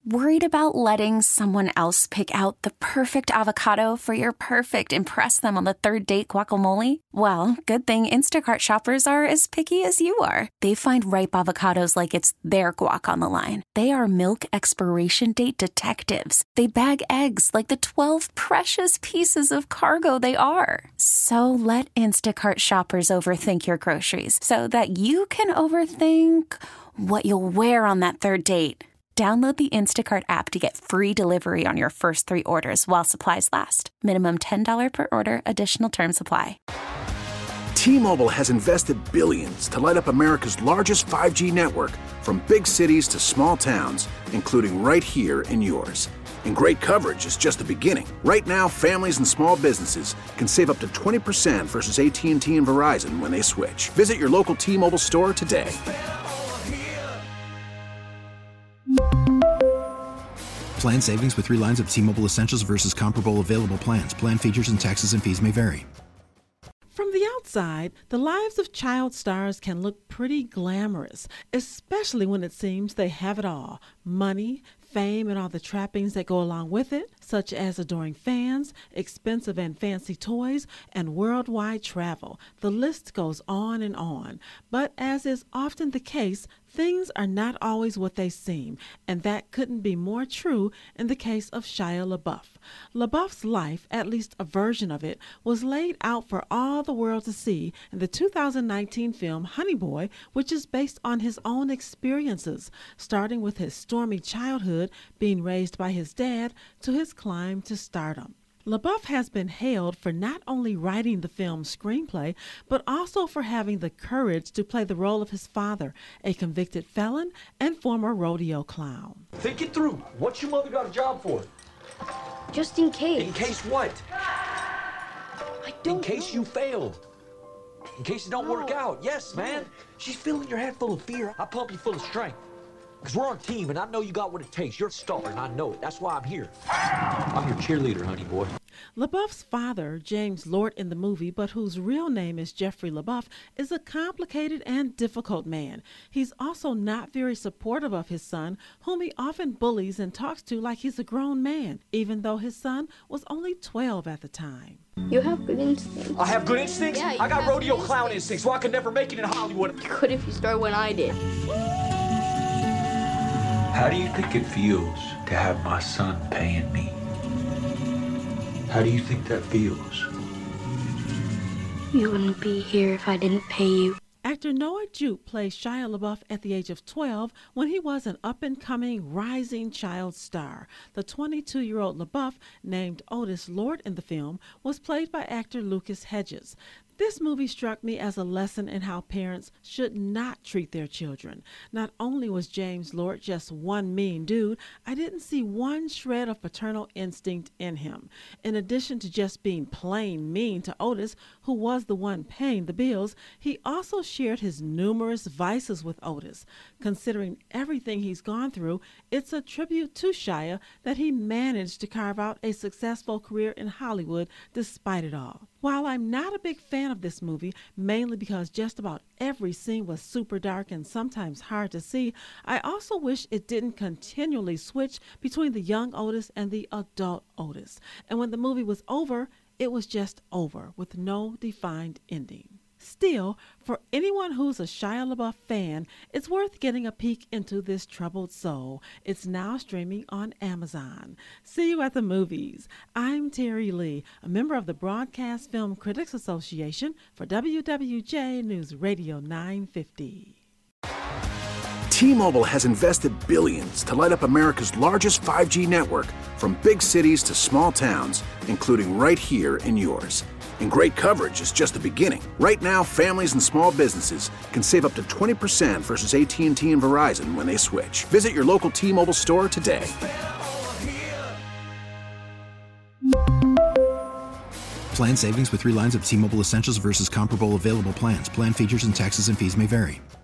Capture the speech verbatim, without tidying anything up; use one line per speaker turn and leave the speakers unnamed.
Worried about letting someone else pick out the perfect avocado for your perfect impress them on the third date guacamole? Well, good thing Instacart shoppers are as picky as you are. They find ripe avocados like it's their guac on the line. They are milk expiration date detectives. They bag eggs like the twelve precious pieces of cargo they are. So let Instacart shoppers overthink your groceries so that you can overthink what you'll wear on that third date. Download the Instacart app to get free delivery on your first three orders while supplies last. Minimum ten dollars per order. Additional terms apply.
T-Mobile has invested billions to light up America's largest five G network, from big cities to small towns, including right here in yours. And great coverage is just the beginning. Right now, families and small businesses can save up to twenty percent versus A T and T and Verizon when they switch. Visit your local T-Mobile store today.
Plan savings with three lines of T-Mobile Essentials versus comparable available plans. Plan features and taxes and fees may vary.
From the outside, the lives of child stars can look pretty glamorous, especially when it seems they have it all: money, fame, and all the trappings that go along with it, such as adoring fans, expensive and fancy toys, and worldwide travel. The list goes on and on. But as is often the case, things are not always what they seem, and that couldn't be more true in the case of Shia LaBeouf. LaBeouf's life, at least a version of it, was laid out for all the world to see in the two thousand nineteen film Honey Boy, which is based on his own experiences, starting with his stormy childhood, being raised by his dad, to his climb to stardom. LaBeouf has been hailed for not only writing the film's screenplay, but also for having the courage to play the role of his father, a convicted felon and former rodeo clown.
Think it through. What's your mother got a job for?
Just in case.
In case what?
I don't
In case
know.
you fail. In case it don't
No.
work out. Yes, man. She's filling your head full of fear. I pump you full of strength. Because we're on a team, and I know you got what it takes. You're a star, and I know it. That's why I'm here. I'm your cheerleader, honey boy.
LaBeouf's father, James Lort in the movie, but whose real name is Jeffrey LaBeouf, is a complicated and difficult man. He's also not very supportive of his son, whom he often bullies and talks to like he's a grown man, even though his son was only twelve at the time.
You have good instincts.
I have good instincts?
Yeah, you
I got
have
rodeo
good
clown
instincts.
instincts, so I could never make it in Hollywood.
You could if you started when I did.
How do you think it feels to have my son paying me? How do you think that feels?
You wouldn't be here if I didn't pay you.
Actor Noah Jupe plays Shia LaBeouf at the age of twelve when he was an up-and-coming rising child star. The twenty-two-year-old LaBeouf, named Otis Lort in the film, was played by actor Lucas Hedges. This movie struck me as a lesson in how parents should not treat their children. Not only was James Lort just one mean dude, I didn't see one shred of paternal instinct in him. In addition to just being plain mean to Otis, who was the one paying the bills, he also shared his numerous vices with Otis. Considering everything he's gone through, it's a tribute to Shia that he managed to carve out a successful career in Hollywood despite it all. While I'm not a big fan of this movie, mainly because just about every scene was super dark and sometimes hard to see, I also wish it didn't continually switch between the young Otis and the adult Otis. And when the movie was over, it was just over with no defined ending. Still, for anyone who's a Shia LaBeouf fan, it's worth getting a peek into this troubled soul. It's now streaming on Amazon. See you at the movies. I'm Terry Lee, a member of the Broadcast Film Critics Association for W W J News Radio nine fifty.
T-Mobile has invested billions to light up America's largest five G network, from big cities to small towns, including right here in yours. And great coverage is just the beginning. Right now, families and small businesses can save up to twenty percent versus A T and T and Verizon when they switch. Visit your local T-Mobile store today.
Plan savings with three lines of T-Mobile Essentials versus comparable available plans. Plan features and taxes and fees may vary.